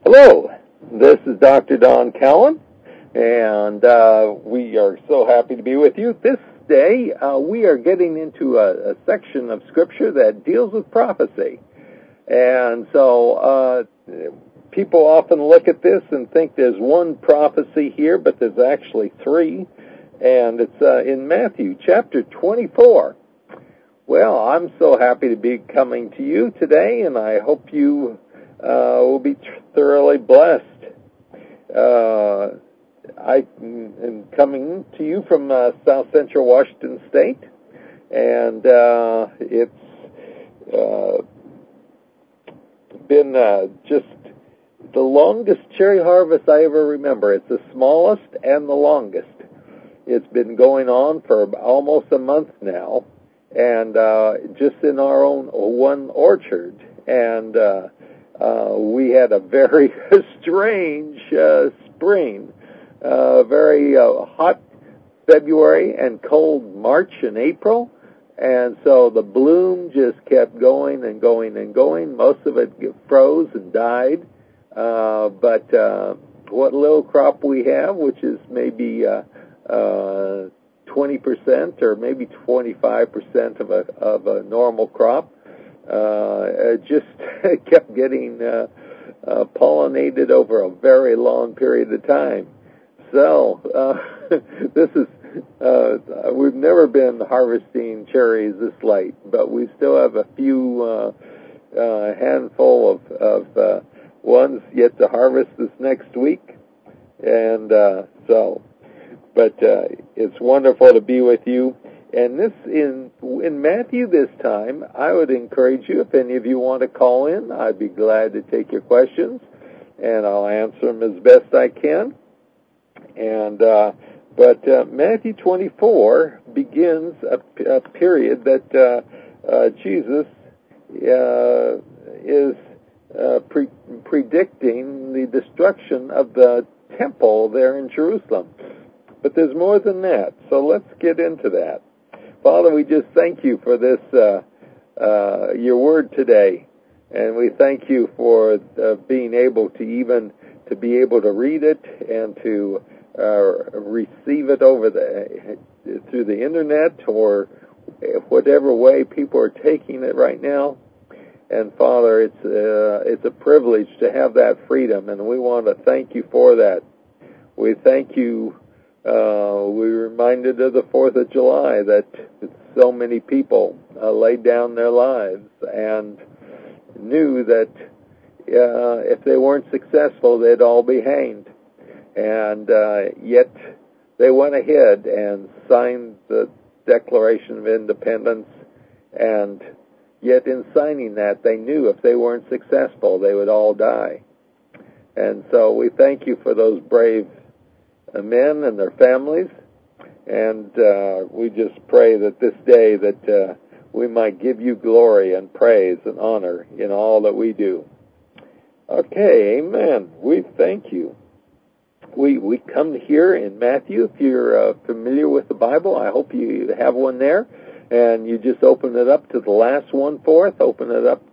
Hello, this is Dr. Don Callan, and we are so happy to be with you. This day, we are getting into a section of Scripture that deals with prophecy. And so people often look at this and think there's one prophecy here, but there's actually three, and it's in Matthew chapter 24. Well, I'm so happy to be coming to you today, and I hope you will be thoroughly blessed. I am coming to you from South Central Washington State, and it's been just the longest cherry harvest I ever remember. It's the smallest and the longest. It's been going on for almost a month now, and just in our own one orchard, and we had a very strange spring, very hot February and cold March and April, and so the bloom just kept going and going and going. Most of it froze and died, but what little crop we have, which is maybe 20% or maybe 25% of a normal crop, just kept getting pollinated over a very long period of time. So this is we've never been harvesting cherries this late, but we still have a few handful of ones yet to harvest this next week, and but it's wonderful to be with you. And this in Matthew this time, I would encourage you, if any of you want to call in, I'd be glad to take your questions, and I'll answer them as best I can. And but Matthew 24 begins a period that Jesus is predicting the destruction of the temple there in Jerusalem. But there's more than that, so let's get into that. Father, we just thank you for this, your word today, and we thank you for being able to be able to read it and to receive it through the internet or whatever way people are taking it right now. And Father, it's a privilege to have that freedom, and we want to thank you for that. We thank you. We're reminded of the 4th of July that so many people laid down their lives and knew that if they weren't successful, they'd all be hanged. And yet they went ahead and signed the Declaration of Independence, and yet in signing that, they knew if they weren't successful, they would all die. And so we thank you for those brave men and their families, and we just pray that this day that we might give you glory and praise and honor in all that we do. Okay, amen. We thank you. We come here in Matthew. If you're familiar with the Bible, I hope you have one there, and you just open it up to the last 1/4. Open it up,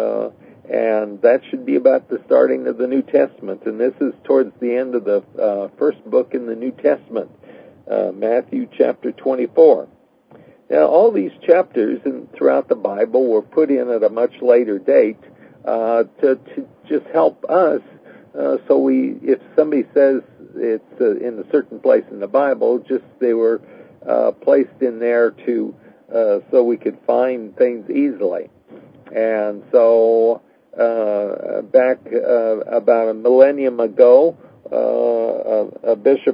and that should be about the starting of the New Testament. And this is towards the end of the first book in the New Testament, Matthew chapter 24. Now, all these chapters throughout the Bible were put in at a much later date to just help us. So if somebody says it's in a certain place in the Bible, just they were placed in there to so we could find things easily. And so back about a millennium ago, a bishop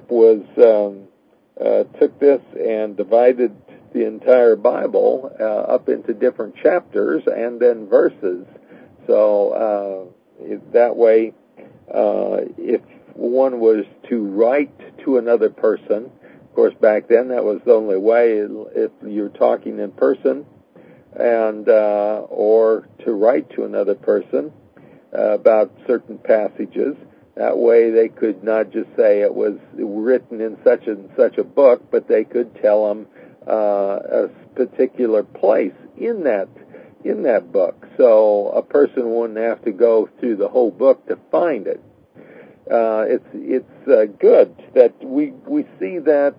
took this and divided the entire Bible up into different chapters and then verses. So that way, if one was to write to another person, of course back then that was the only way, if you're talking in person, and or to write to another person about certain passages. That way they could not just say it was written in such and such a book, but they could tell them a particular place in that book. So a person wouldn't have to go through the whole book to find it. it's good that we see that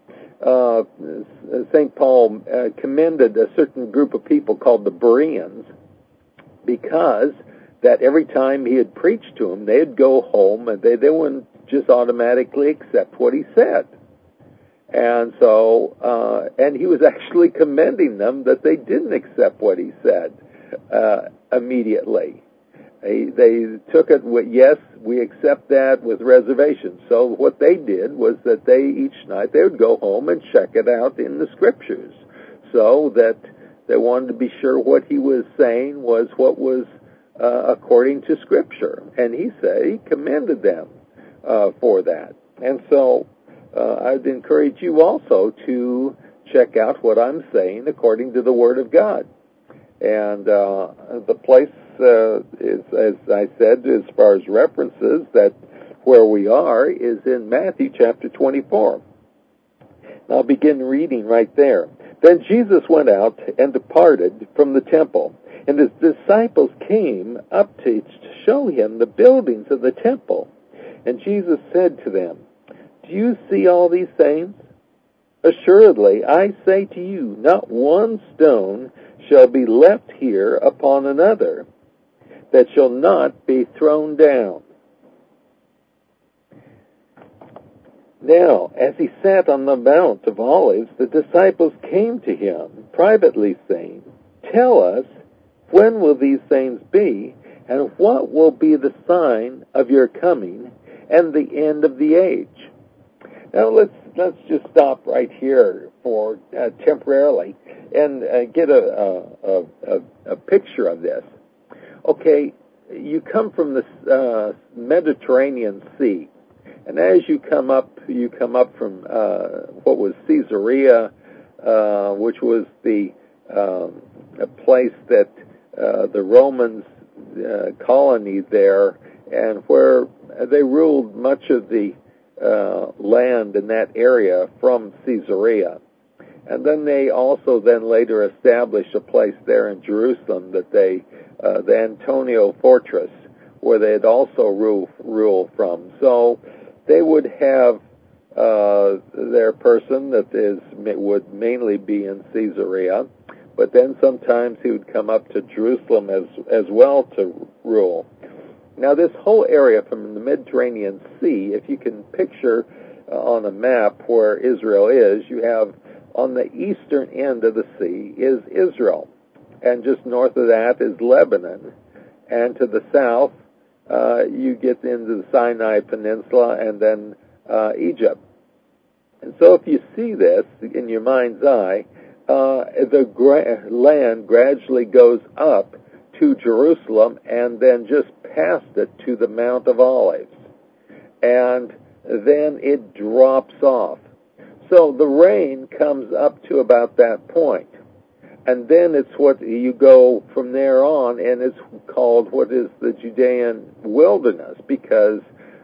St. Paul commended a certain group of people called the Bereans, because that every time he had preached to them, they'd go home and they wouldn't just automatically accept what he said. And so, and he was actually commending them that they didn't accept what he said immediately. They took it with, yes, we accept that with reservations. So what they did was that each night they would go home and check it out in the scriptures, so that they wanted to be sure what he was saying was what was according to scripture. And he commended them for that. And so I'd encourage you also to check out what I'm saying according to the Word of God. And the place is, as I said, as far as references, that where we are is in Matthew chapter 24. I'll begin reading right there. Then Jesus went out and departed from the temple, and his disciples came up to show him the buildings of the temple. And Jesus said to them, "Do you see all these things? Assuredly, I say to you, not one stone shall be left here upon another that shall not be thrown down." Now, as he sat on the Mount of Olives, the disciples came to him privately, saying, "Tell us, when will these things be, and what will be the sign of your coming and the end of the age?" Now, let's just stop right here for temporarily and get a picture of this. Okay, you come from the Mediterranean Sea, and as you come up from what was Caesarea, which was a place that the Romans colonied there, and where they ruled much of the land in that area from Caesarea. And then they also later established a place there in Jerusalem that the Antonia Fortress, where they'd also rule from. So they would have their person would mainly be in Caesarea, but then sometimes he would come up to Jerusalem as well to rule. Now, this whole area from the Mediterranean Sea, if you can picture on a map where Israel is, you have on the eastern end of the sea is Israel, and just north of that is Lebanon, and to the south you get into the Sinai Peninsula and then Egypt. And so if you see this in your mind's eye, the land gradually goes up to Jerusalem and then just past it to the Mount of Olives. And then it drops off. So the rain comes up to about that point. And then it's what you go from there on, and it's called what is the Judean wilderness, because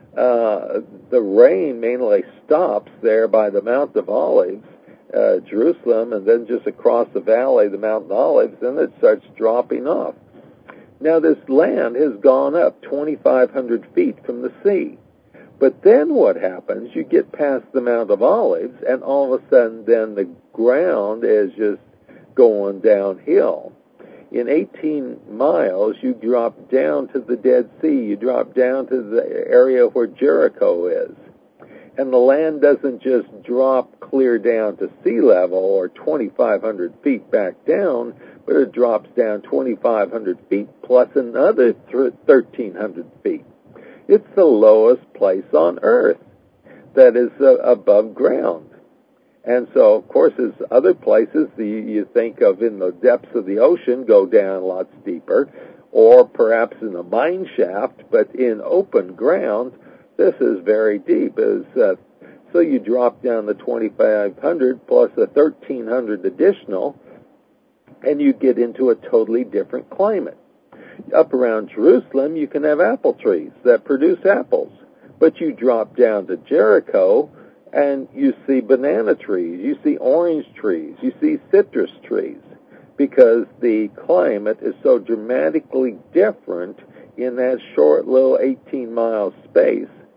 the rain mainly stops there by the Mount of Olives, Jerusalem, and then just across the valley, the Mount of Olives, then it starts dropping off. Now, this land has gone up 2,500 feet from the sea. But then what happens, you get past the Mount of Olives, and all of a sudden then the ground is just going downhill. In 18 miles, you drop down to the Dead Sea. You drop down to the area where Jericho is. And the land doesn't just drop clear down to sea level or 2,500 feet back down, but it drops down 2,500 feet plus another 1,300 feet. It's the lowest place on earth that is above ground. And so, of course, there's other places you think of in the depths of the ocean go down lots deeper, or perhaps in a mine shaft, but in open ground, this is very deep. So you drop down the 2,500 plus the 1,300 additional, and you get into a totally different climate. Up around Jerusalem, you can have apple trees that produce apples, but you drop down to Jericho, and you see banana trees, you see orange trees, you see citrus trees, because the climate is so dramatically different in that short little 18-mile space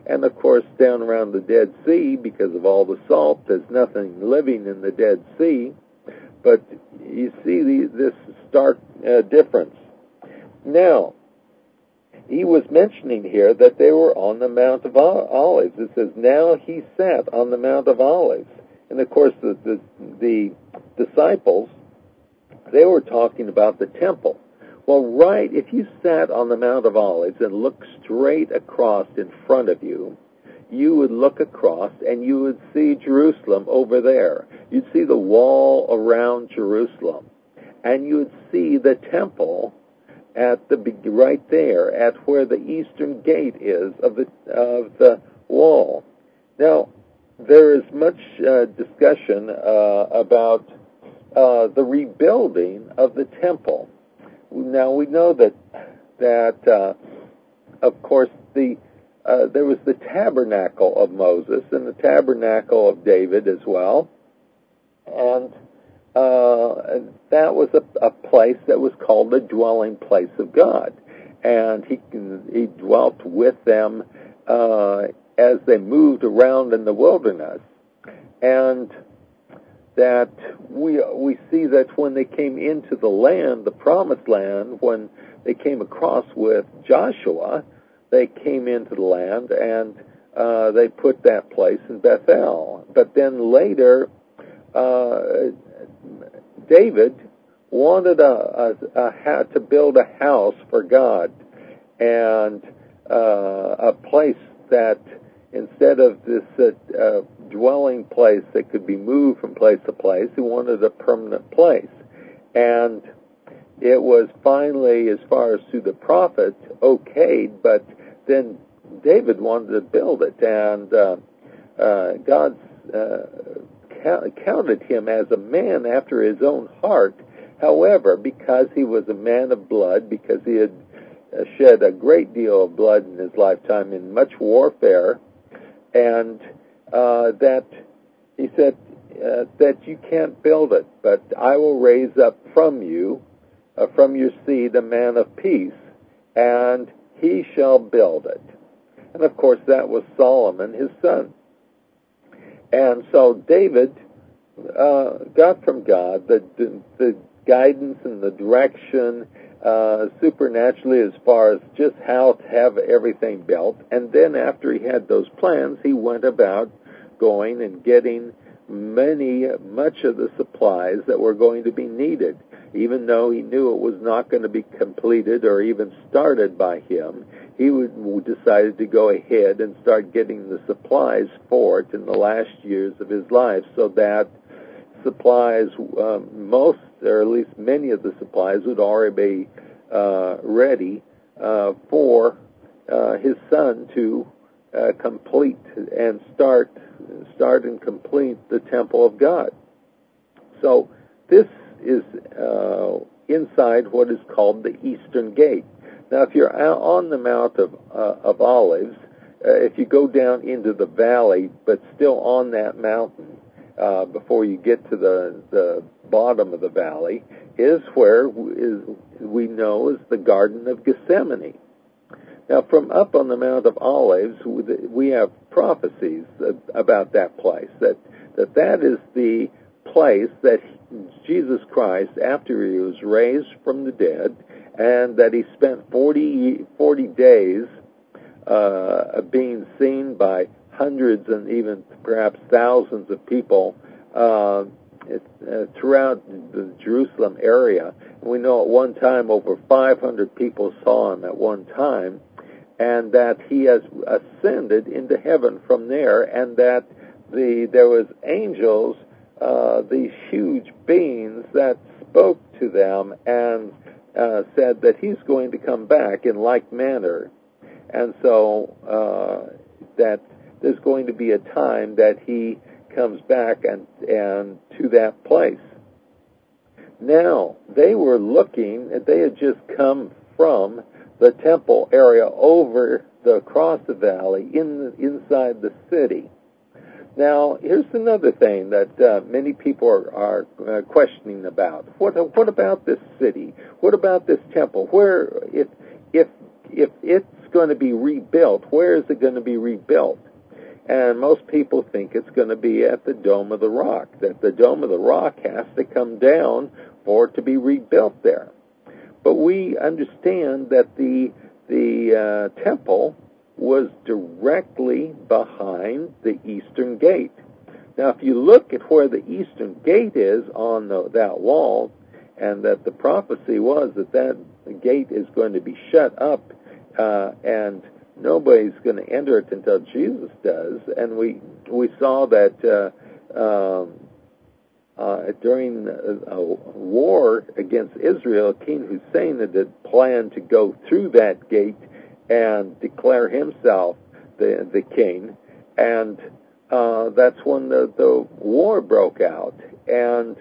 And of course, down around the Dead Sea, because of all the salt, there's nothing living in the Dead Sea. But you see this stark difference. Now, he was mentioning here that they were on the Mount of Olives. It says, now he sat on the Mount of Olives. And of course, the disciples, they were talking about the temple. Well, right, if you sat on the Mount of Olives and looked straight across in front of you, you would look across and you would see Jerusalem over there. You'd see the wall around Jerusalem. And you would see the temple at right there, at where the eastern gate is of the wall. Now, there is much discussion about the rebuilding of the temple. Now we know that of course there was the tabernacle of Moses and the tabernacle of David as well, and that was a place that was called the dwelling place of God, and he dwelt with them as they moved around in the wilderness, and that we see that when they came into the land, the promised land, when they came across with Joshua, they came into the land and they put that place in Bethel. But then later, David wanted to build a house for God, and a place that, instead of this dwelling place that could be moved from place to place, he wanted a permanent place. And it was finally, as far as through the prophet, okayed, but then David wanted to build it, and God counted him as a man after his own heart. However, because he was a man of blood, because he had shed a great deal of blood in his lifetime in much warfare, and that he said that you can't build it, but I will raise up from you, from your seed, a man of peace, and he shall build it. And of course that was Solomon, his son. And so David got from God the guidance and the direction supernaturally as far as just how to have everything built. And then after he had those plans, he went about going and getting much of the supplies that were going to be needed. Even though he knew it was not going to be completed or even started by him, he decided to go ahead and start getting the supplies for it in the last years of his life, so that supplies, most, or at least many of the supplies, would already be ready for his son to complete and start and complete the temple of God. So this is inside what is called the Eastern Gate. Now, if you're on the Mount of Olives, if you go down into the valley, but still on that mountain, before you get to the bottom of the valley, is where we know is the Garden of Gethsemane. Now, from up on the Mount of Olives, we have prophecies about that place, that is the place that Jesus Christ, after he was raised from the dead, and that he spent 40 days being seen by hundreds and even perhaps thousands of people throughout the Jerusalem area. And we know at one time over 500 people saw him at one time, and that he has ascended into heaven from there, and that there was angels, these huge beings, that spoke to them and said that he's going to come back in like manner. And so that there's going to be a time that he comes back and to that place. Now, they were looking, they had just come from the temple area over across the valley inside the city. Now, here's another thing that many people are questioning about. What about this city? What about this temple? Where, if it's going to be rebuilt? Where is it going to be rebuilt? And most people think it's going to be at the Dome of the Rock, that the Dome of the Rock has to come down for it to be rebuilt there. But we understand that the temple was directly behind the Eastern Gate. Now, if you look at where the Eastern Gate is on that wall, and that the prophecy was that gate is going to be shut up, and nobody's going to enter it until Jesus does. And we saw that during a war against Israel, King Hussein had planned to go through that gate and declare himself the king. And that's when the war broke out. And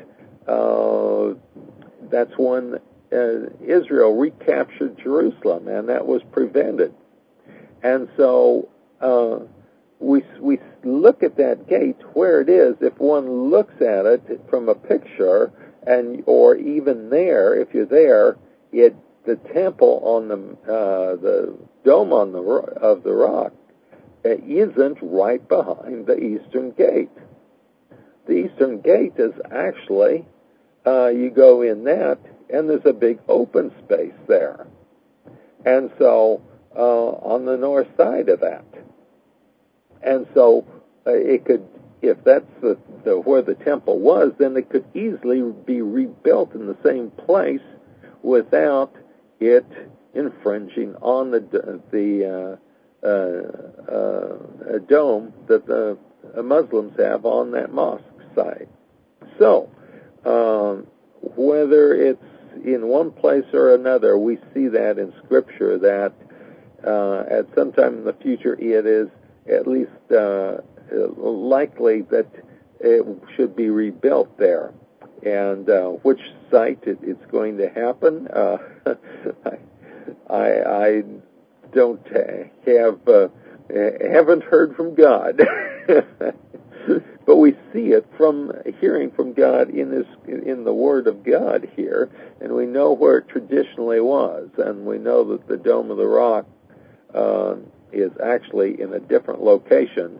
that's when Israel recaptured Jerusalem, and that was prevented. And so we look at that gate where it is. If one looks at it from a picture, or even there, if you're there, the temple on the dome of the rock isn't right behind the Eastern Gate. The Eastern Gate is actually you go in that, and there's a big open space there, and so. On the north side of that. And so it could, if that's where the temple was, then it could easily be rebuilt in the same place without it infringing on the dome that the Muslims have on that mosque site. So, whether it's in one place or another, we see that in Scripture that at some time in the future, it is at least likely that it should be rebuilt there. And which site it's going to happen, I don't haven't heard from God, but we see it from hearing from God in the Word of God here, and we know where it traditionally was, and we know that the Dome of the Rock is actually in a different location,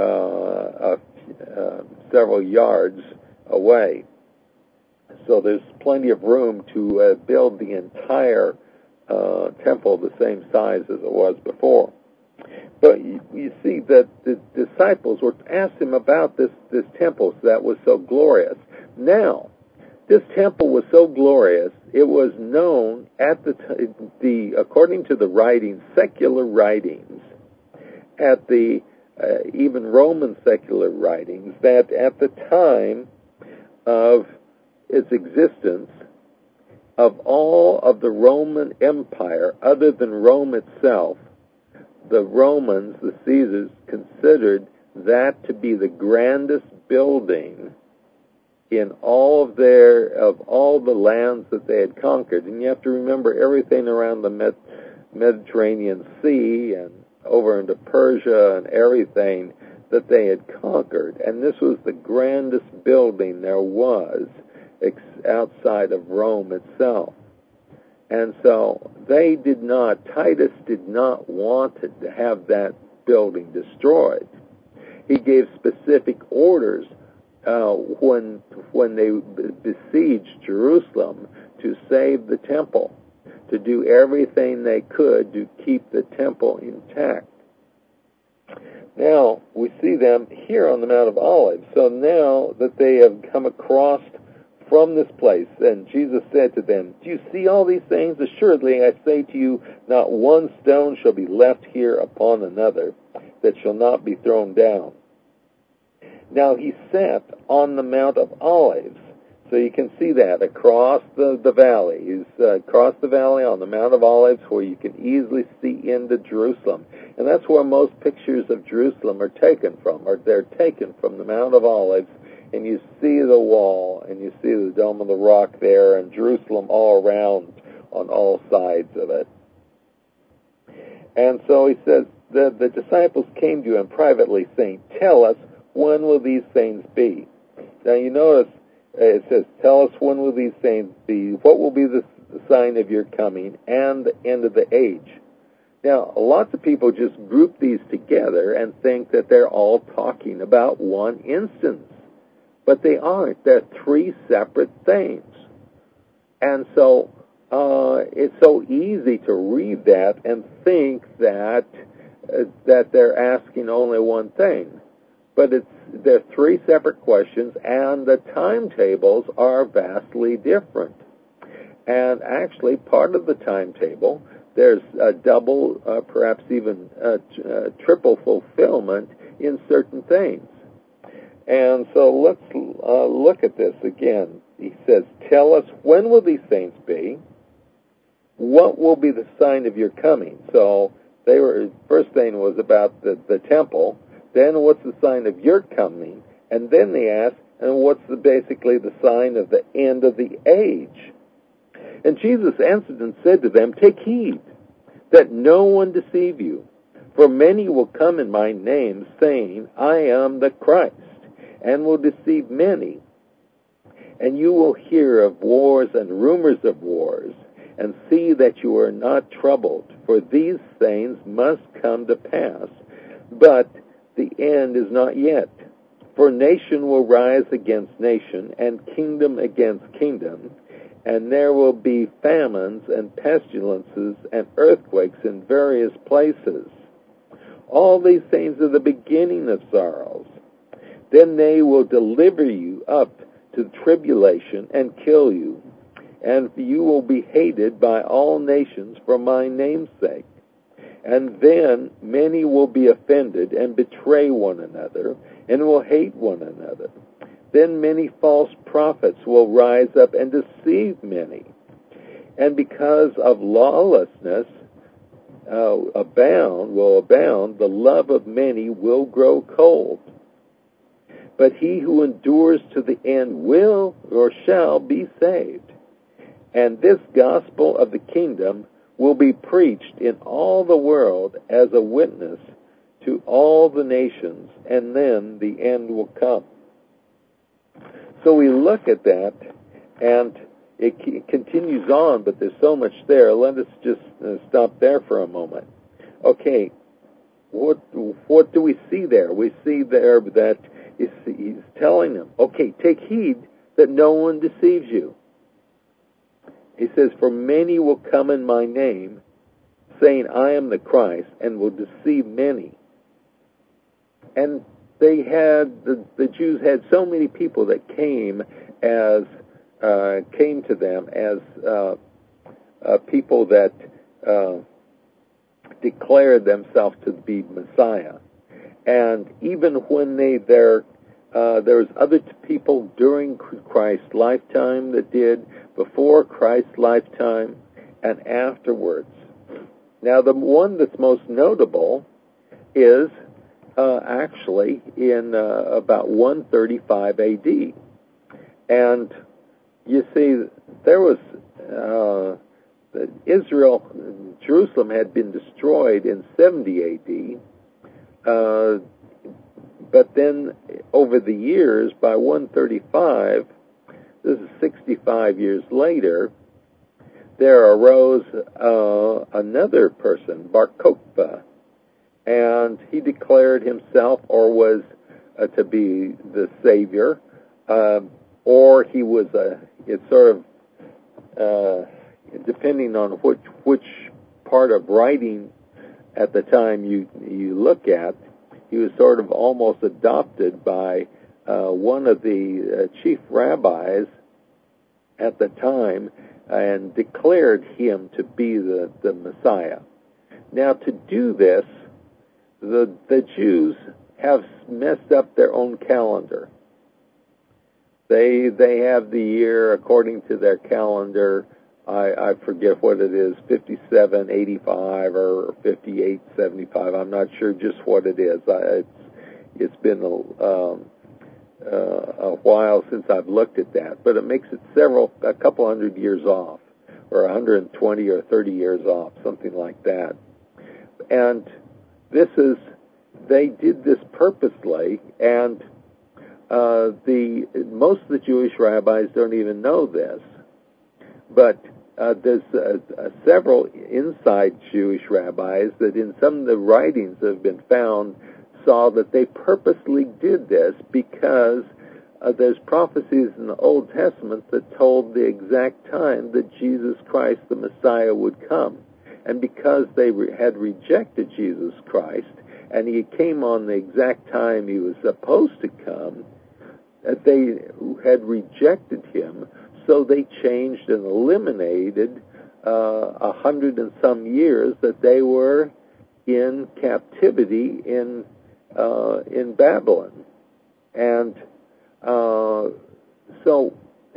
several yards away. So there's plenty of room to build the entire temple the same size as it was before. But you see that the disciples were asked him about this temple that was so glorious. Now, this temple was so glorious, it was known at the according to the writings, secular writings, at the even Roman secular writings, that at the time of its existence, of all of the Roman Empire, other than Rome itself, the Romans, the Caesars, considered that to be the grandest building in all of the lands that they had conquered. And you have to remember everything around the Mediterranean Sea and over into Persia and everything that they had conquered. And this was the grandest building there was outside of Rome itself. And so Titus did not want to have that building destroyed. He gave specific orders when they besieged Jerusalem to save the temple, to do everything they could to keep the temple intact. Now, we see them here on the Mount of Olives. So now that they have come across from this place, and Jesus said to them, "Do you see all these things? Assuredly, I say to you, not one stone shall be left here upon another that shall not be thrown down." Now he sat on the Mount of Olives. So you can see that across the valley. He's across the valley on the Mount of Olives where you can easily see into Jerusalem. And that's where most pictures of Jerusalem are taken from, or they're taken from the Mount of Olives. And you see the wall, and you see the Dome of the Rock there, and Jerusalem all around on all sides of it. And so he says, the disciples came to him privately, saying, "Tell us, when will these things be?" Now you notice it says, "Tell us, when will these things be? What will be the sign of your coming and the end of the age?" Now, lots of people just group these together and think that they're all talking about one instance. But they aren't. They're three separate things. And so it's so easy to read that and think that they're asking only one thing. But they're three separate questions, and the timetables are vastly different. And actually, part of the timetable, there's a double, perhaps even triple fulfillment in certain things. And so let's look at this again. He says, tell us, when will these things be? What will be the sign of your coming? So first thing was about the temple. Then what's the sign of your coming? And then they ask, and what's basically the sign of the end of the age? And Jesus answered and said to them, take heed that no one deceive you. For many will come in my name, saying, I am the Christ, and will deceive many. And you will hear of wars and rumors of wars, and see that you are not troubled, for these things must come to pass. But the end is not yet. For nation will rise against nation, and kingdom against kingdom, and there will be famines and pestilences and earthquakes in various places. All these things are the beginning of sorrows. Then they will deliver you up to tribulation and kill you, and you will be hated by all nations for my name's sake. And then many will be offended and betray one another, and will hate one another. Then many false prophets will rise up and deceive many. And because of lawlessness will abound, the love of many will grow cold. But he who endures to the end will or shall be saved. And this gospel of the kingdom will be preached in all the world as a witness to all the nations, and then the end will come. So we look at that, and it continues on, but there's so much there. Let us just stop there for a moment. Okay, what do we see there? We see there that he's telling them, okay, take heed that no one deceives you. He says, for many will come in my name, saying, I am the Christ, and will deceive many. And the Jews had so many people that came to them as people that declared themselves to be Messiah. And even when there was other people during Christ's lifetime that did, before Christ's lifetime, and afterwards. Now, the one that's most notable is actually in about 135 A.D. And you see, there was Jerusalem had been destroyed in 70 A.D., but then over the years, by 135, this is 65 years later, there arose another person, Bar Kokhba, and he declared himself or was to be the Savior, or he was it's sort of depending on which part of writing at the time you look at, he was sort of almost adopted by one of the chief rabbis at the time, and declared him to be the Messiah. Now, to do this, the Jews have messed up their own calendar. They have the year according to their calendar. I forget what it is, 5785 or 5875. I'm not sure just what it is. It's been a while since I've looked at that, but it makes it a couple hundred years off, or 120 or 30 years off, something like that. And they did this purposely, and most of the Jewish rabbis don't even know this, but there's several inside Jewish rabbis that in some of the writings that have been found saw that they purposely did this because there's prophecies in the Old Testament that told the exact time that Jesus Christ, the Messiah, would come. And because they had rejected Jesus Christ, and he came on the exact time he was supposed to come, they had rejected him, so they changed and eliminated 100 and some years that they were in captivity in Babylon. And so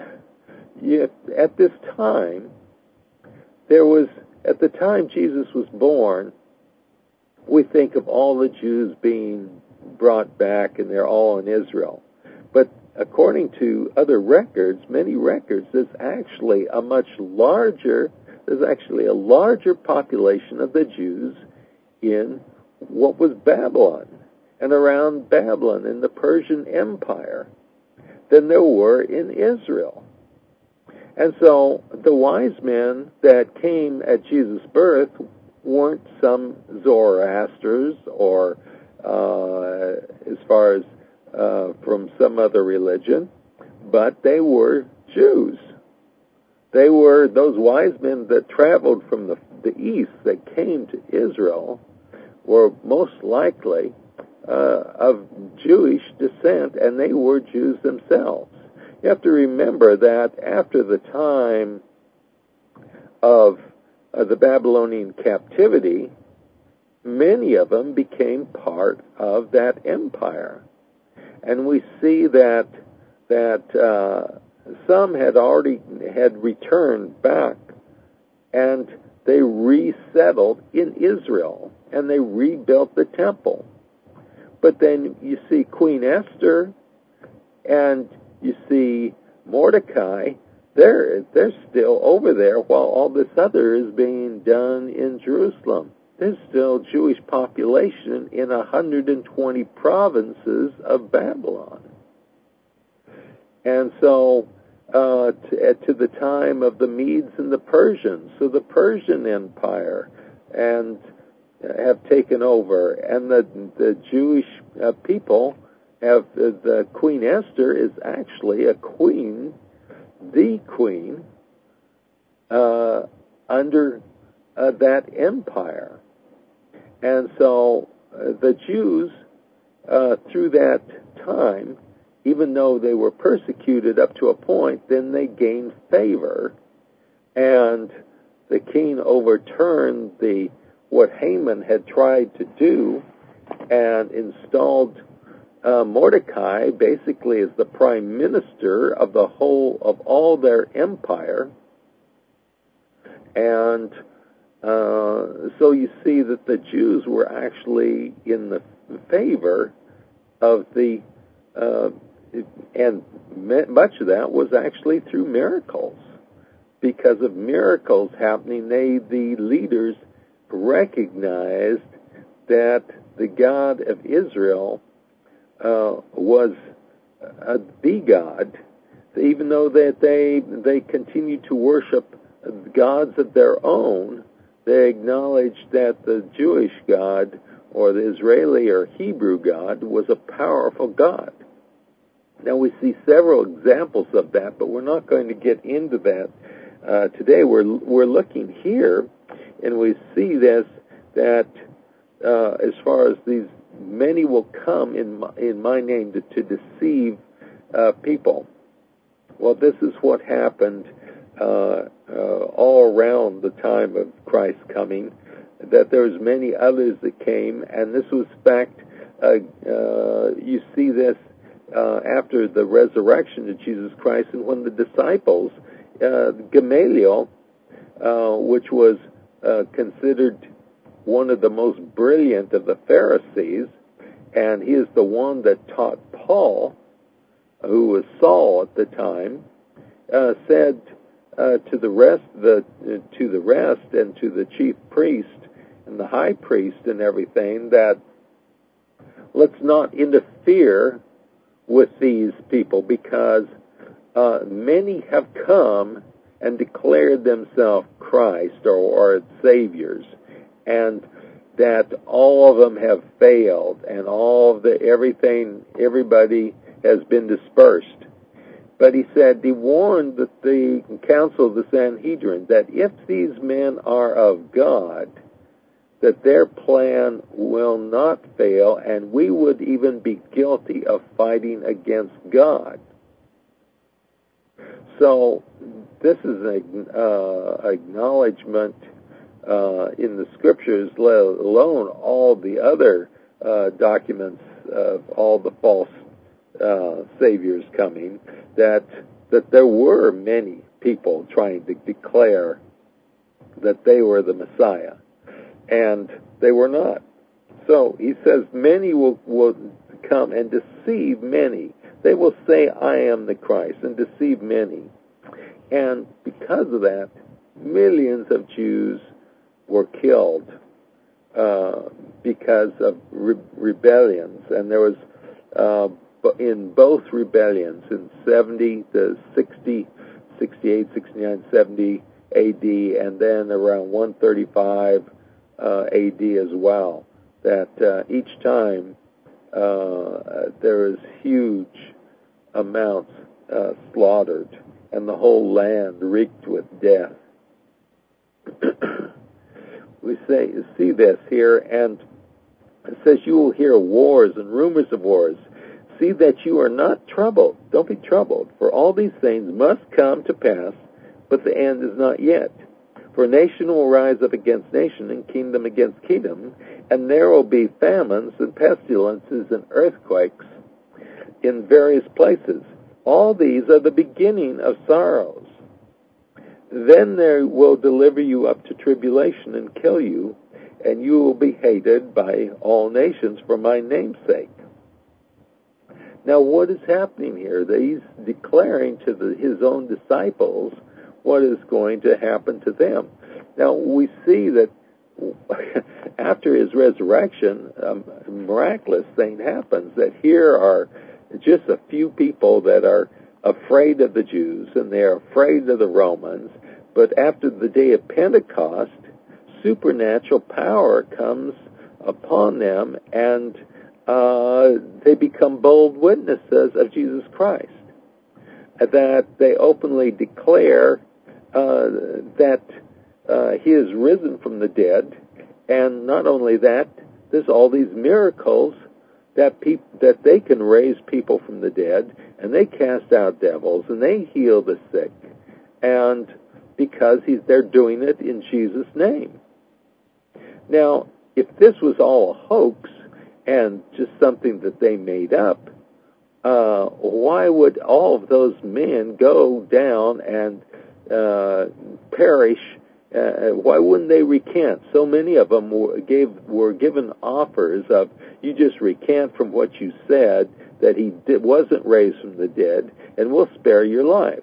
at this time, at the time Jesus was born, we think of all the Jews being brought back and they're all in Israel. But according to other records, many records, there's actually a larger population of the Jews in what was Babylon and around Babylon in the Persian Empire than there were in Israel. And so the wise men that came at Jesus' birth weren't some Zoroasters or as far as from some other religion, but they were Jews. They were those wise men that traveled from the east that came to Israel were most likely of Jewish descent, and they were Jews themselves. You have to remember that after the time of the Babylonian captivity, many of them became part of that empire. And we see that some had returned back, and they resettled in Israel, and they rebuilt the temple. But then you see Queen Esther, and you see Mordecai. They're still over there while all this other is being done in Jerusalem. There's still Jewish population in 120 provinces of Babylon. And so to the time of the Medes and the Persians, so the Persian Empire and have taken over, and the Jewish people have the Queen Esther is actually a queen, the queen under that empire. And so the Jews through that time, even though they were persecuted up to a point, then they gained favor, and the king overturned what Haman had tried to do and installed Mordecai basically as the prime minister of all their empire. And so you see that the Jews were actually in the favor of and much of that was actually through miracles. Because of miracles happening, the leaders recognized that the God of Israel was the God, even though that they continued to worship gods of their own. They acknowledged that the Jewish God or the Israeli or Hebrew God was a powerful God. Now we see several examples of that, but we're not going to get into that today. We're looking here, and we see this, that as far as these many will come in my name to deceive people. Well, this is what happened all around the time of Christ's coming, that there was many others that came, and this was fact. You see this after the resurrection of Jesus Christ, and when the disciples, Gamaliel, which was considered one of the most brilliant of the Pharisees, and he is the one that taught Paul, who was Saul at the time, said to the rest and to the chief priest and the high priest and everything, that let's not interfere with these people, because many have come and declared themselves Christ or saviors, and that all of them have failed, and everybody has been dispersed. But he warned that the council of the Sanhedrin that if these men are of God, that their plan will not fail, and we would even be guilty of fighting against God. So this is an acknowledgement in the Scriptures, let alone all the other documents of all the false saviors coming, that there were many people trying to declare that they were the Messiah, and they were not. So he says many will come and deceive many. They will say, I am the Christ, and deceive many. And because of that, millions of Jews were killed because of rebellions. And there was, in both rebellions, in 70 to 60, 68, 69, 70 AD, and then around 135 AD as well, that each time there is huge amounts slaughtered, and the whole land reeked with death. We see this here, and it says, you will hear wars and rumors of wars. See that you are not troubled. Don't be troubled, for all these things must come to pass, but the end is not yet. For nation will rise up against nation, and kingdom against kingdom, and there will be famines and pestilences and earthquakes in various places. All these are the beginning of sorrows. Then they will deliver you up to tribulation and kill you, and you will be hated by all nations for my name's sake. Now, what is happening here? He's declaring to his own disciples what is going to happen to them. Now, we see that after his resurrection, a miraculous thing happens, that here are just a few people that are afraid of the Jews, and they are afraid of the Romans, but after the day of Pentecost, supernatural power comes upon them, and they become bold witnesses of Jesus Christ, that they openly declare that he is risen from the dead, and not only that, there's all these miracles that they can raise people from the dead, and they cast out devils, and they heal the sick, and because they're doing it in Jesus' name. Now, if this was all a hoax and just something that they made up, why would all of those men go down and perish? Why wouldn't they recant? So many of them were given offers of, you just recant from what you said, that he wasn't raised from the dead, and we'll spare your life.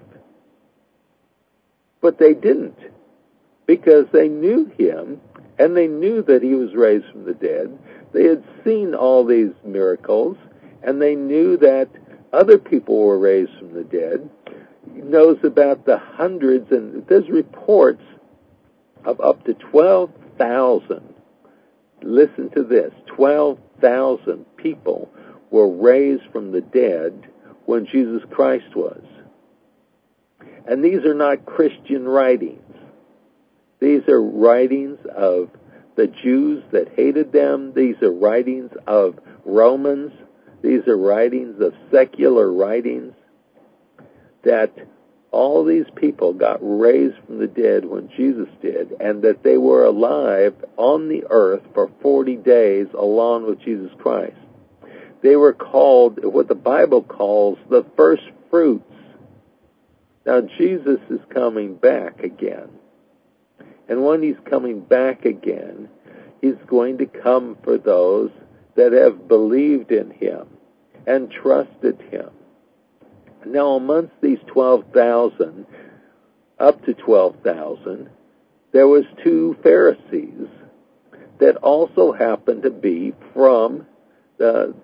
But they didn't, because they knew him, and they knew that he was raised from the dead. They had seen all these miracles, and they knew that other people were raised from the dead. He knows about the hundreds, and there's reports of up to 12,000. Listen to this, 12,000 people were raised from the dead when Jesus Christ was. And these are not Christian writings. These are writings of the Jews that hated them. These are writings of Romans. These are writings of secular writings, that all these people got raised from the dead when Jesus did, and that they were alive on the earth for 40 days along with Jesus Christ. They were called what the Bible calls the first fruits. Now, Jesus is coming back again. And when he's coming back again, he's going to come for those that have believed in him and trusted him. Now, amongst these 12,000, up to 12,000, there was 2 Pharisees that also happened to be from the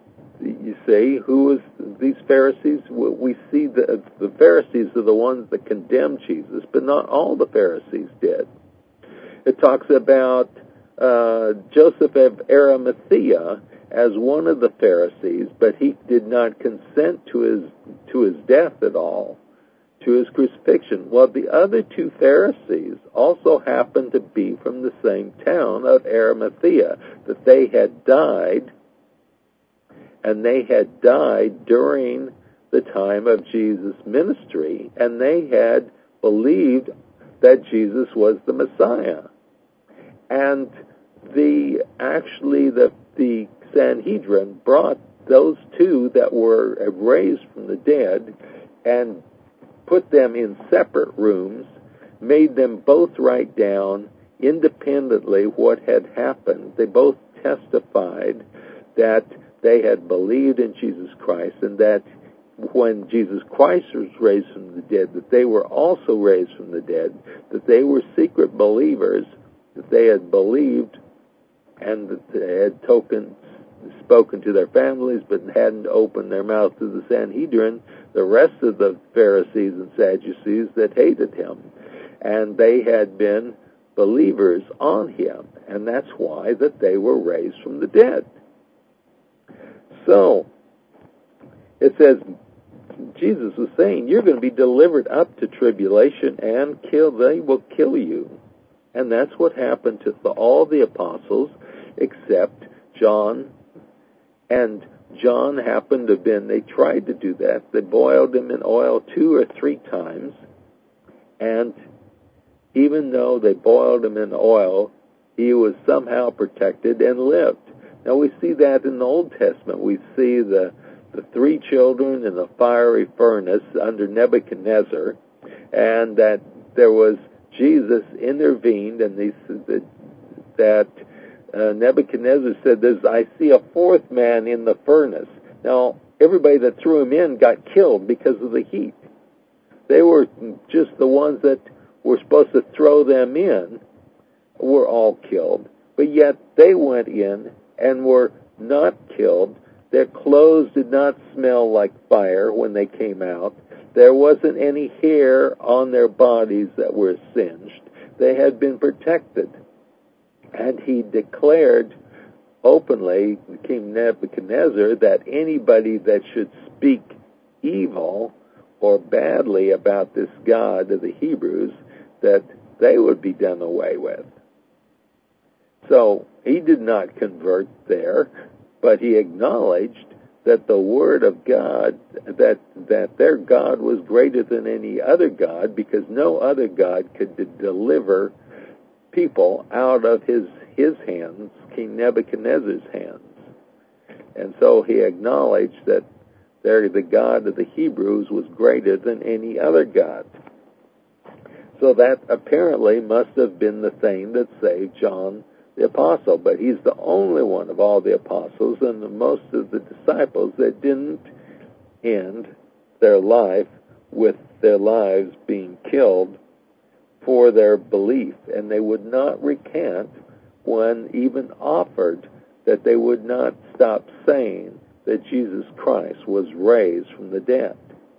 you see, who was these Pharisees? We see the Pharisees are the ones that condemned Jesus, but not all the Pharisees did. It talks about Joseph of Arimathea as one of the Pharisees, but he did not consent to his death at all, to his crucifixion. Well, the other two Pharisees also happened to be from the same town of Arimathea, that they had died, and they had died during the time of Jesus' ministry, and they had believed that Jesus was the Messiah. And the Sanhedrin brought those two that were raised from the dead and put them in separate rooms, made them both write down independently what had happened. They both testified that they had believed in Jesus Christ, and that when Jesus Christ was raised from the dead, that they were also raised from the dead, that they were secret believers, that they had believed, and that they had spoken to their families, but hadn't opened their mouth to the Sanhedrin, the rest of the Pharisees and Sadducees that hated him. And they had been believers on him, and that's why that they were raised from the dead. So, it says, Jesus was saying, you're going to be delivered up to tribulation and they will kill you. And that's what happened to all the apostles except John. And John happened to have been, they tried to do that. They boiled him in oil 2 or 3 times. And even though they boiled him in oil, he was somehow protected and lived. Now we see that in the Old Testament. We see the 3 children in the fiery furnace under Nebuchadnezzar, and that there was Jesus intervened, and Nebuchadnezzar said, I see a 4th man in the furnace. Now, everybody that threw him in got killed because of the heat. They were just the ones that were supposed to throw them in were all killed, but yet they went in and were not killed. Their clothes did not smell like fire when they came out. There wasn't any hair on their bodies that were singed. They had been protected. And he declared openly, King Nebuchadnezzar, that anybody that should speak evil or badly about this God of the Hebrews, that they would be done away with. So he did not convert there, but he acknowledged that the Word of God, that their God was greater than any other God, because no other God could deliver people out of his hands, King Nebuchadnezzar's hands. And so he acknowledged that the God of the Hebrews was greater than any other God. So that apparently must have been the thing that saved John the Apostle, but he's the only one of all the apostles and most of the disciples that didn't end their life with their lives being killed for their belief, and they would not recant when even offered, that they would not stop saying that Jesus Christ was raised from the dead.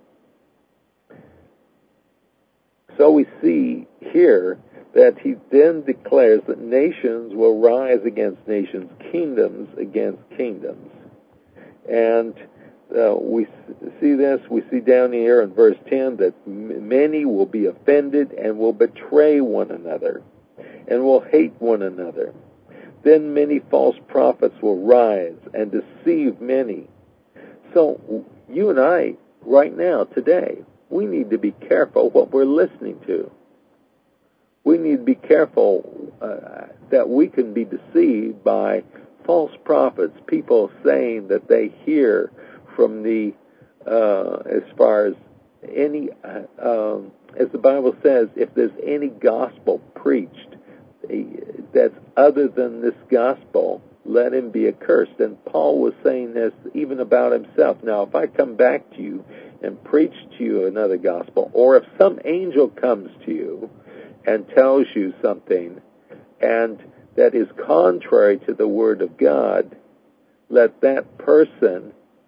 So we see here that he then declares that nations will rise against nations, kingdoms against kingdoms. And we see this, we see down here in verse 10 that many will be offended and will betray one another and will hate one another. Then many false prophets will rise and deceive many. So you and I, right now, today, we need to be careful what we're listening to. We need to be careful that we can be deceived by false prophets, people saying that they hear from the, as far as any, as the Bible says, if there's any gospel preached that's other than this gospel, let him be accursed. And Paul was saying this even about himself. Now, if I come back to you and preach to you another gospel, or if some angel comes to you and tells you something and that is contrary to the Word of God, let that person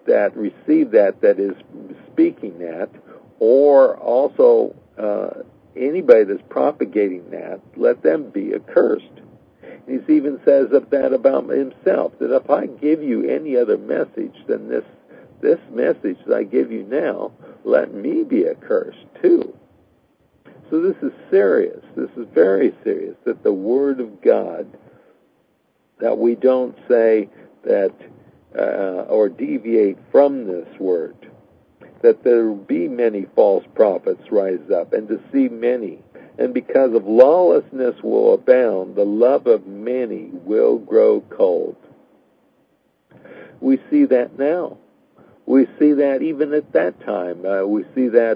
that receive that is speaking that, or also anybody that's propagating that, let them be accursed. He even says that about himself, that if I give you any other message than this message that I give you now, let me be accursed too. So this is serious. This is very serious, that the Word of God, that we don't say that or deviate from this Word, that there will be many false prophets rise up and deceive many. And because of lawlessness will abound, the love of many will grow cold. We see that now. We see that even at that time. We see that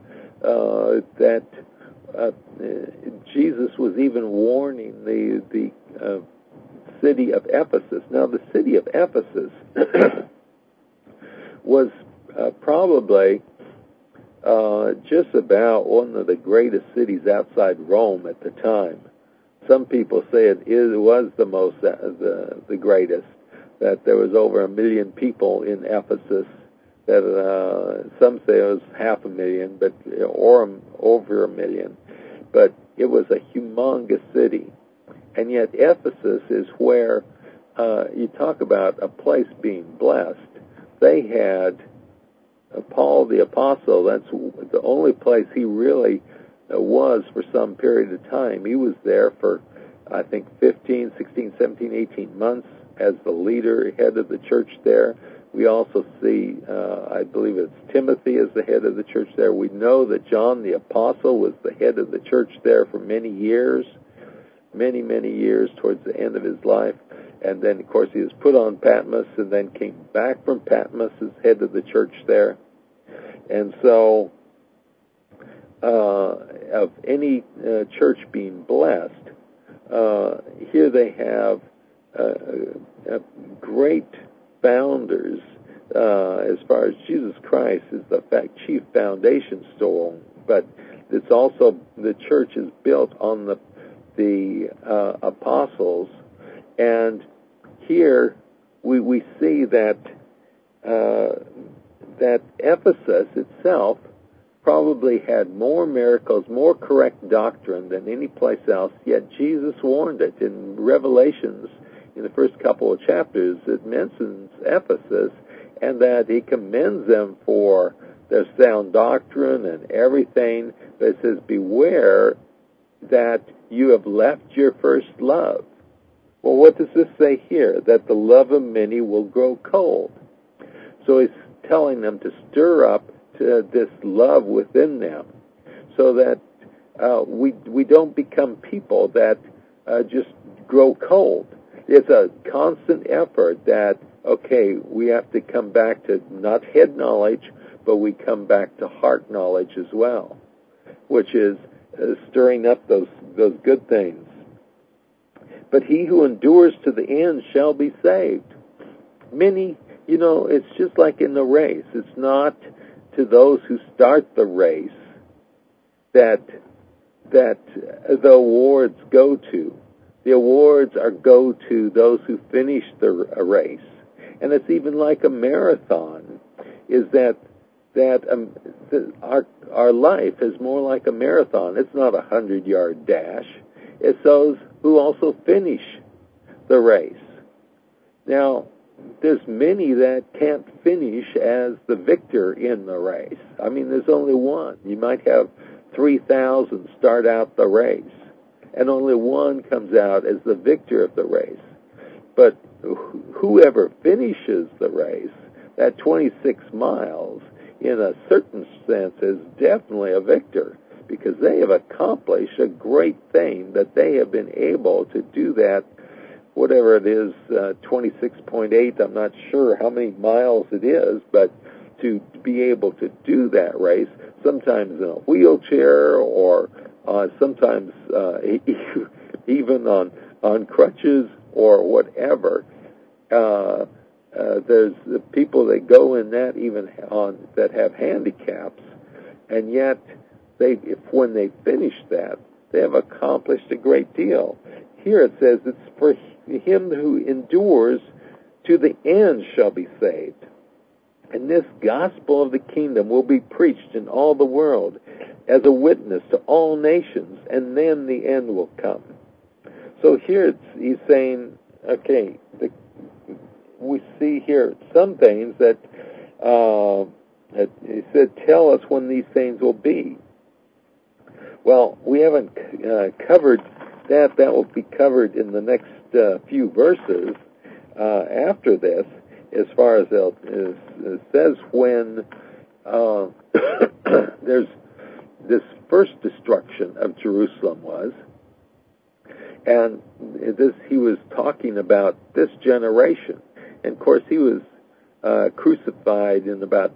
Jesus was even warning the city of Ephesus. Now, the city of Ephesus was probably just about one of the greatest cities outside Rome at the time. Some people say it was the most, the greatest, that there was over 1 million people in Ephesus, that some say it was 500,000, or over 1 million, but it was a humongous city. And yet Ephesus is where, you talk about a place being blessed. They had Paul the Apostle. That's the only place he really was for some period of time. He was there for, I think, 15, 16, 17, 18 months as the leader, head of the church there. We also see, I believe it's Timothy as the head of the church there. We know that John the Apostle was the head of the church there for many years, many years towards the end of his life. And then, of course, he was put on Patmos and then came back from Patmos as head of the church there. And so, of any church being blessed, here they have great founders as far as Jesus Christ is the chief foundation stone, but it's also, the church is built on the apostles. And here we see that Ephesus itself probably had more miracles, more correct doctrine than any place else, yet Jesus warned it. In Revelations, in the first couple of chapters, it mentions Ephesus, and that he commends them for their sound doctrine and everything, but it says, beware that you have left your first love. Well, what does this say here? That the love of many will grow cold. So he's telling them to stir up to this love within them, so that we don't become people that just grow cold. It's a constant effort that, okay, we have to come back to not head knowledge, but we come back to heart knowledge as well, which is stirring up those good things. But he who endures to the end shall be saved. Many, it's just like in the race. It's not to those who start the race that the awards go to. The awards go to those who finish the race. And it's even like a marathon, is that our life is more like a marathon. It's not a 100-yard dash. It's those who also finish the race. Now, there's many that can't finish as the victor in the race. I mean, there's only one. You might have 3,000 start out the race, and only one comes out as the victor of the race. But whoever finishes the race, that 26 miles, in a certain sense, is definitely a victor, because they have accomplished a great thing, that they have been able to do that, whatever it is, 26.8, I'm not sure how many miles it is, but to be able to do that race, sometimes in a wheelchair, or sometimes even on crutches or whatever. There's the people that go in that even that have handicaps, and yet when they finish that, they have accomplished a great deal. Here it says it's for him who endures to the end shall be saved. And this gospel of the kingdom will be preached in all the world as a witness to all nations, and then the end will come. So here he's saying, okay, we see here some things that he said, tell us when these things will be. Well, we haven't covered that. That will be covered in the next few verses after this, as far as it says when there's this first destruction of Jerusalem was, and this he was talking about this generation. And of course, he was crucified in about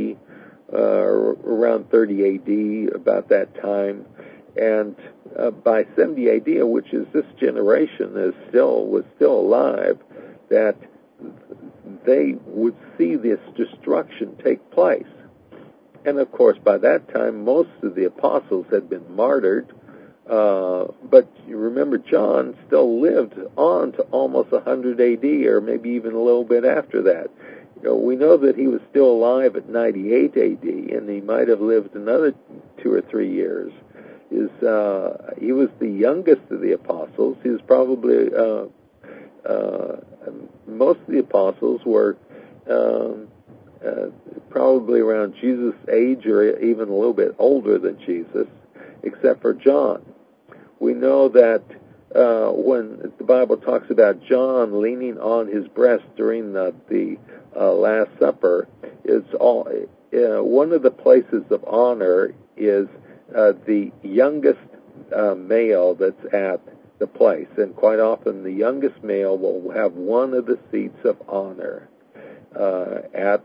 around 30 A.D., about that time, and by 70 A.D., which is this generation was still alive, that they would see this destruction take place. And of course, by that time, most of the apostles had been martyred, but you remember John still lived on to almost 100 A.D., or maybe even a little bit after that. We know that he was still alive at 98 A.D., and he might have lived another 2 or 3 years. He was the youngest of the apostles. He was probably, most of the apostles were probably around Jesus' age or even a little bit older than Jesus, except for John. We know that when the Bible talks about John leaning on his breast during the Last Supper, it's all one of the places of honor is the youngest male that's at the place, and quite often the youngest male will have one of the seats of honor at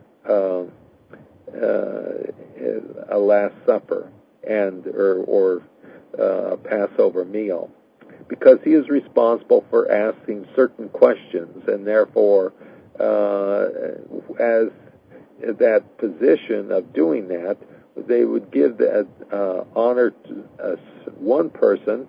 a Last Supper or a Passover meal, because he is responsible for asking certain questions, and therefore, as that position of doing that, they would give that honor to one person,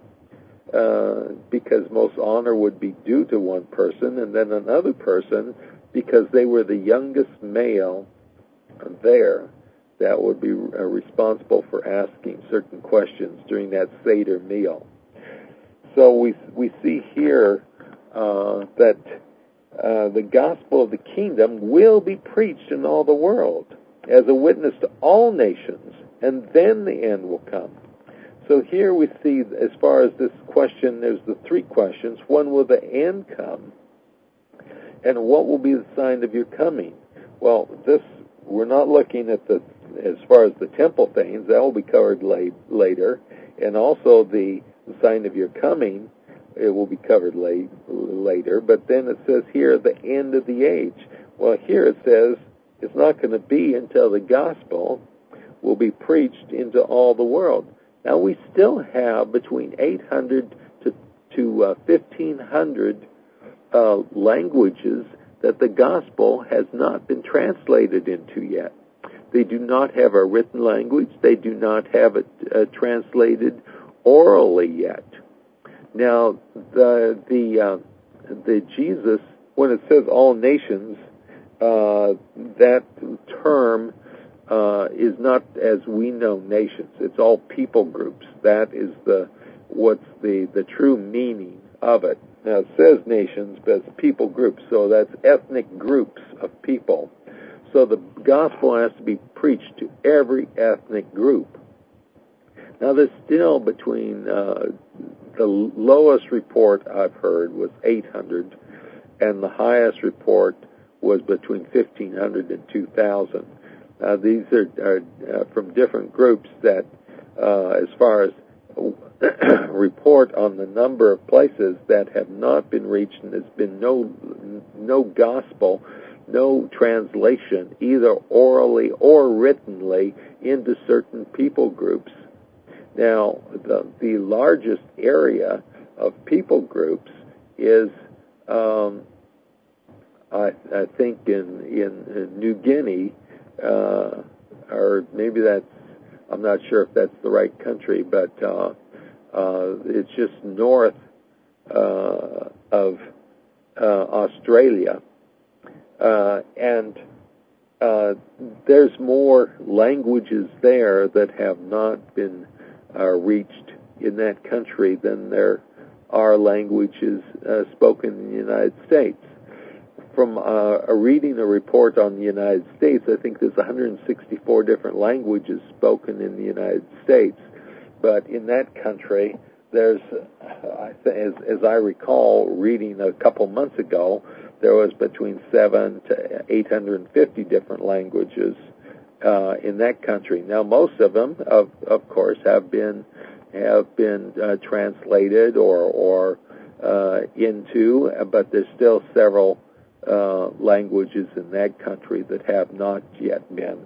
because most honor would be due to one person, and then another person, because they were the youngest male there, that would be responsible for asking certain questions during that Seder meal. So we see here that the gospel of the kingdom will be preached in all the world as a witness to all nations, and then the end will come. So here we see, as far as this question, there's the three questions. When will the end come? And what will be the sign of your coming? Well, we're not looking at as far as the temple things, that will be covered later, and also the sign of your coming, it will be covered later, but then it says here, the end of the age. Well, here it says, it's not going to be until the gospel will be preached into all the world. Now, we still have between 800 to 1,500 languages that the gospel has not been translated into yet. They do not have a written language. They do not have it translated orally yet. Now, the Jesus, when it says all nations, that term is not as we know nations. It's all people groups. That is what's the true meaning of it. Now, it says nations, but it's people groups, so that's ethnic groups of people. So the gospel has to be preached to every ethnic group. Now, there's still between the lowest report I've heard was 800, and the highest report was between 1,500 and 2,000. These are from different groups that, as far as report on the number of places that have not been reached, and there's been no gospel, no translation, either orally or writtenly, into certain people groups. Now, the largest area of people groups is, I think, in New Guinea, or maybe I'm not sure if that's the right country, but it's just north of Australia, and there's more languages there that have not been reached in that country than there are languages spoken in the United States. From reading a report on the United States, I think there's 164 different languages spoken in the United States. But in that country, there's, as I recall reading a couple months ago, there was between 700 to 850 different languages in that country. Now, most of them, of course, have been translated or into, but there's still several languages in that country that have not yet been.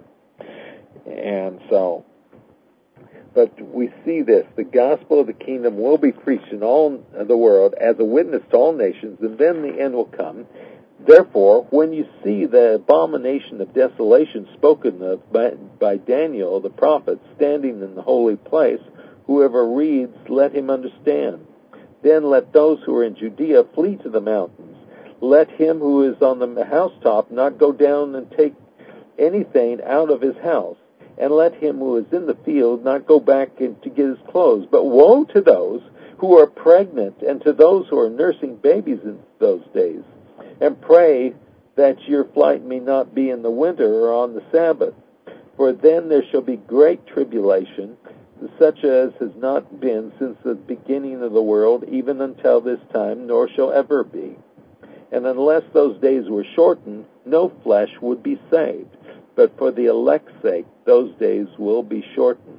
And so, but we see this, the gospel of the kingdom will be preached in all the world as a witness to all nations, and then the end will come. Therefore, when you see the abomination of desolation spoken of by Daniel the prophet standing in the holy place, whoever reads, let him understand. Then let those who are in Judea flee to the mountains. Let him who is on the housetop not go down and take anything out of his house. And let him who is in the field not go back to get his clothes. But woe to those who are pregnant and to those who are nursing babies in those days. And pray that your flight may not be in the winter or on the Sabbath. For then there shall be great tribulation, such as has not been since the beginning of the world, even until this time, nor shall ever be. And unless those days were shortened, no flesh would be saved. But for the elect's sake, those days will be shortened.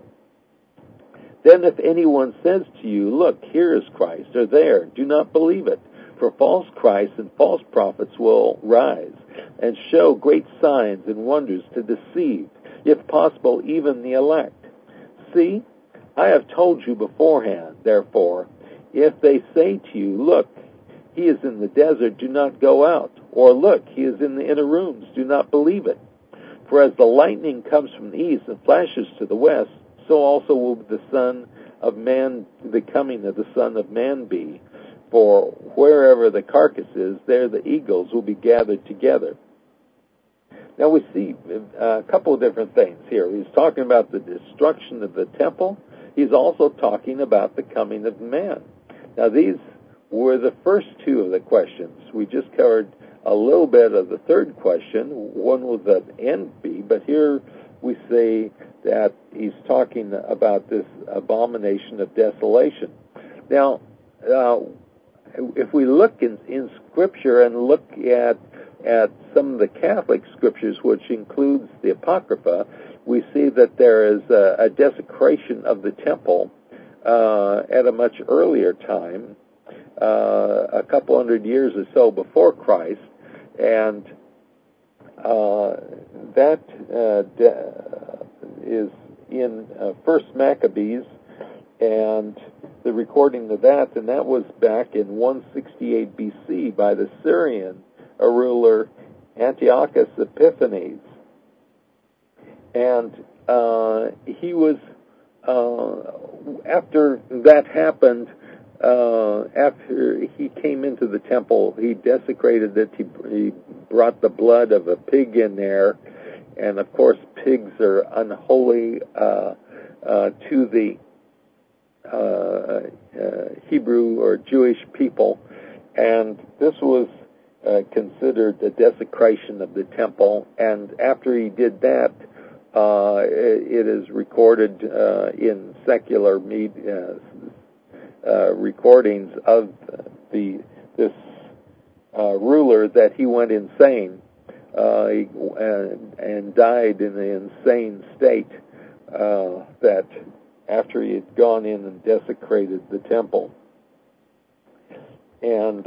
Then if anyone says to you, look, here is Christ, or there, do not believe it. For false Christs and false prophets will rise and show great signs and wonders to deceive, if possible, even the elect. See, I have told you beforehand, therefore, if they say to you, look, he is in the desert, do not go out. Or look, he is in the inner rooms, do not believe it. For as the lightning comes from the east and flashes to the west, so also will the Son of Man, the coming of the Son of Man be. For wherever the carcass is, there the eagles will be gathered together. Now we see a couple of different things here. He's talking about the destruction of the temple. He's also talking about the coming of man. Now these were the first two of the questions. We just covered a little bit of the third question. One was an end be, but here we see that he's talking about this abomination of desolation. Now, if we look in Scripture and look at some of the Catholic Scriptures, which includes the Apocrypha, we see that there is a desecration of the temple at a much earlier time, a couple hundred years or so before Christ, and that is in First Maccabees, and the recording of that, and that was back in 168 BC by the Syrian ruler Antiochus Epiphanes. And he was, after that happened, after he came into the temple, he desecrated it, he brought the blood of a pig in there, and of course pigs are unholy to the Hebrew or Jewish people, and this was considered the desecration of the temple. And after he did that, it is recorded in secular recordings of this ruler that he went insane and died in an insane state that after he had gone in and desecrated the temple. And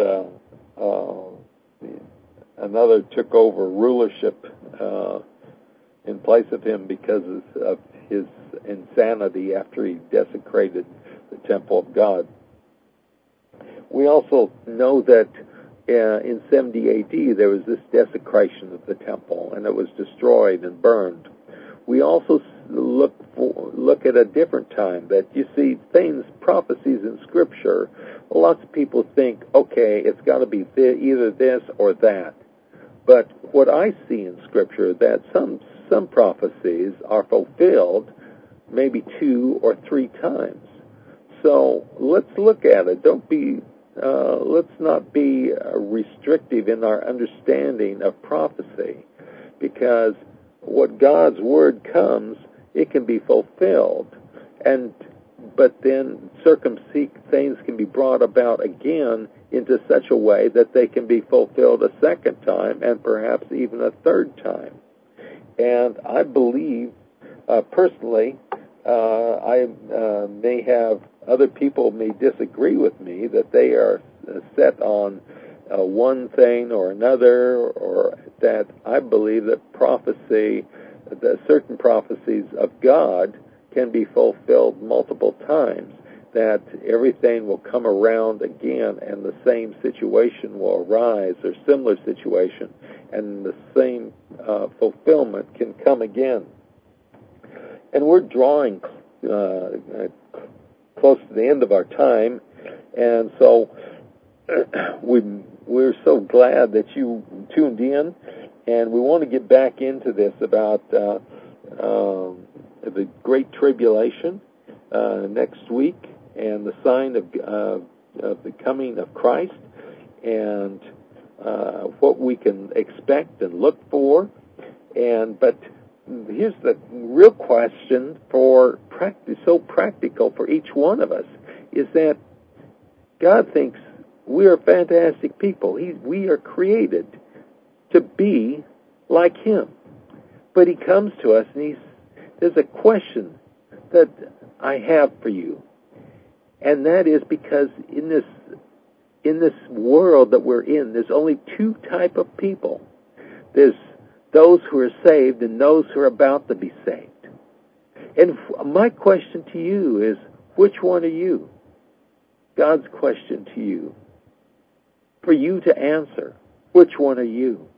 another took over rulership in place of him because of his insanity after he desecrated the temple of God. We also know that in 70 AD there was this desecration of the temple, and it was destroyed and burned. We also look at a different time, that you see things, prophecies in Scripture. Lots of people think, okay, it's got to be either this or that. But what I see in Scripture, that some prophecies are fulfilled maybe 2 or 3 times. So let's look at it. Let's not be restrictive in our understanding of prophecy, because what God's Word comes, it can be fulfilled. But then circumspect things can be brought about again into such a way that they can be fulfilled a second time and perhaps even a third time. And I believe, personally, I may have other people may disagree with me that they are set on one thing or another, or that I believe that prophecy, that certain prophecies of God can be fulfilled multiple times, that everything will come around again and the same situation will arise, or similar situation, and the same fulfillment can come again. And we're drawing close to the end of our time, and so we're so glad that you tuned in, and we want to get back into this about the Great Tribulation next week, and the sign of the coming of Christ, and what we can expect and look for. But here's the real question for so practical for each one of us, is that God thinks we are fantastic people. We are created to be like Him. But He comes to us and there's a question that I have for you. And that is because in this world that we're in, there's only 2 types of people. There's those who are saved and those who are about to be saved. And my question to you is, which one are you? God's question to you, for you to answer, which one are you?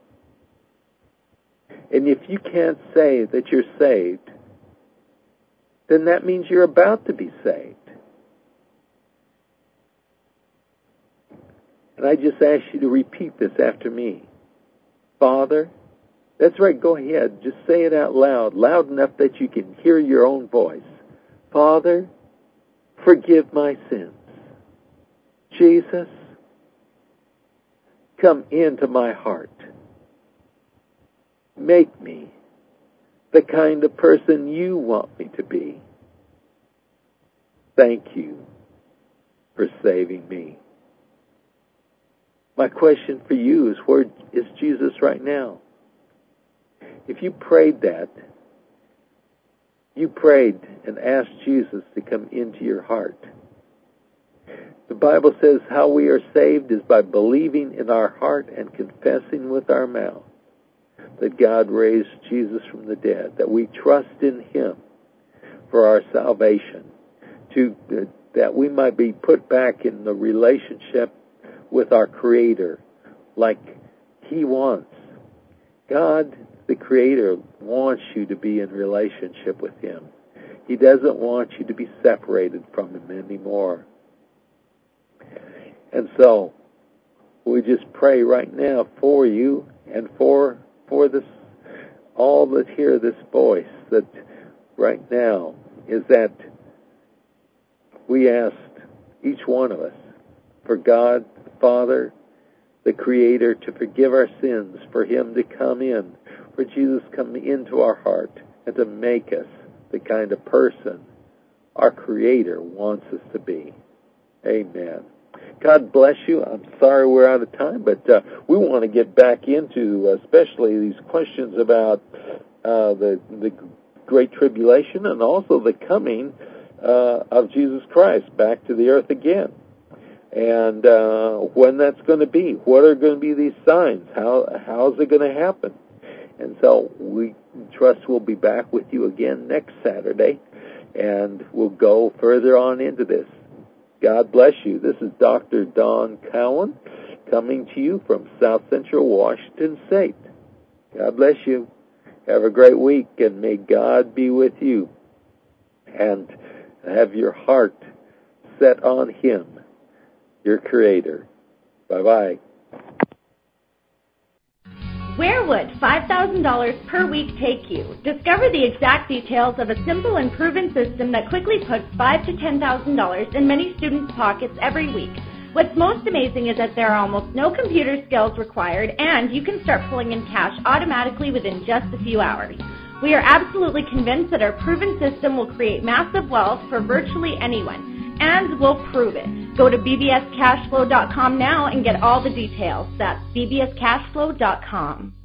And if you can't say that you're saved, then that means you're about to be saved. And I just ask you to repeat this after me. Father, that's right, go ahead. Just say it out loud enough that you can hear your own voice. Father, forgive my sins. Jesus, come into my heart. Make me the kind of person you want me to be. Thank you for saving me. My question for you is, where is Jesus right now? If you prayed that, you prayed and asked Jesus to come into your heart. The Bible says how we are saved is by believing in our heart and confessing with our mouth that God raised Jesus from the dead, that we trust in Him for our salvation, that we might be put back in the relationship with our Creator like He wants. God, the Creator, wants you to be in relationship with Him. He doesn't want you to be separated from Him anymore. And so, we just pray right now for you and for this, all that hear this voice, that right now is that we asked each one of us for God, the Father, the Creator, to forgive our sins, for Him to come in, for Jesus to come into our heart and to make us the kind of person our Creator wants us to be. Amen. God bless you. I'm sorry we're out of time, but we want to get back into especially these questions about the Great Tribulation and also the coming of Jesus Christ back to the earth again. And when that's going to be. What are going to be these signs? How is it going to happen? And so we trust we'll be back with you again next Saturday, and we'll go further on into this. God bless you. This is Dr. Don Cowan coming to you from South Central Washington State. God bless you. Have a great week, and may God be with you. And have your heart set on Him, your Creator. Bye-bye. Where would $5,000 per week take you? Discover the exact details of a simple and proven system that quickly puts $5,000 to $10,000 in many students' pockets every week. What's most amazing is that there are almost no computer skills required, and you can start pulling in cash automatically within just a few hours. We are absolutely convinced that our proven system will create massive wealth for virtually anyone, and we'll prove it. Go to bbscashflow.com now and get all the details. That's bbscashflow.com.